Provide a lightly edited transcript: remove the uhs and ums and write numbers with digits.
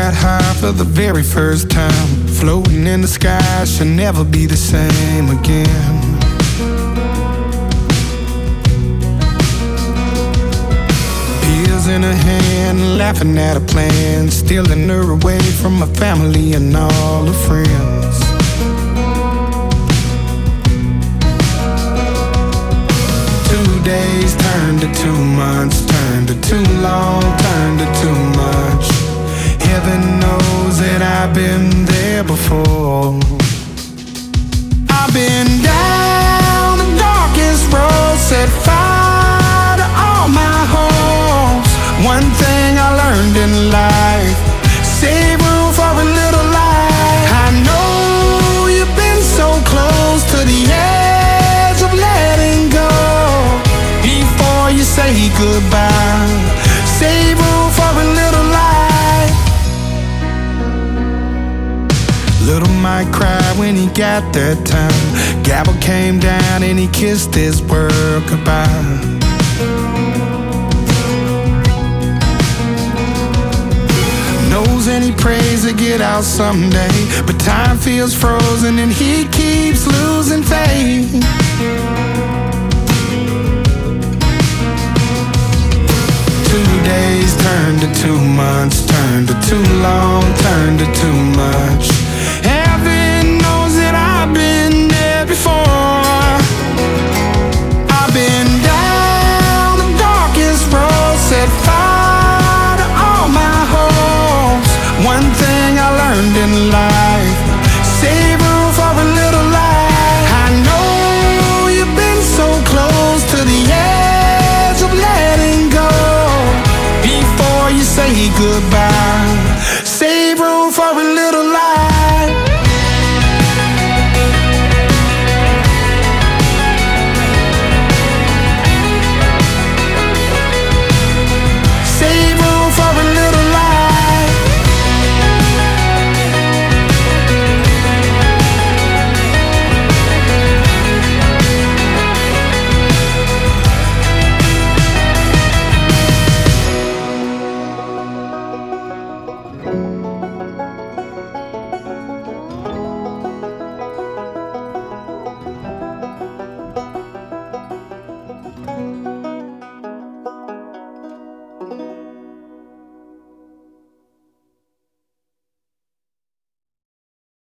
that high for the very first time. Floating in the sky, should never be the same again. Pills in her hand, laughing at her plans, stealing her away from her family and all her friends. 2 days turned to 2 months, turned to too long, turned to too much. Heaven knows that I've been there before. I've been down the darkest road, set fire to all my hopes. One thing I learned in life, save room for a little light. I know you've been so close to the edge of letting go. Before you say goodbye, save room for a little light. Little Mike cried when he got that time. Gavel came down and he kissed his world goodbye. Knows and he prays to get out someday, but time feels frozen and he keeps losing faith. 2 days turned to 2 months, turned to too long, turned to too much. Heaven knows that I've been there before. I've been down the darkest road, set fire to all my hopes. One thing I learned in life, save room for a little light. I know you've been so close to the edge of letting go. Before you say goodbye, save room for a little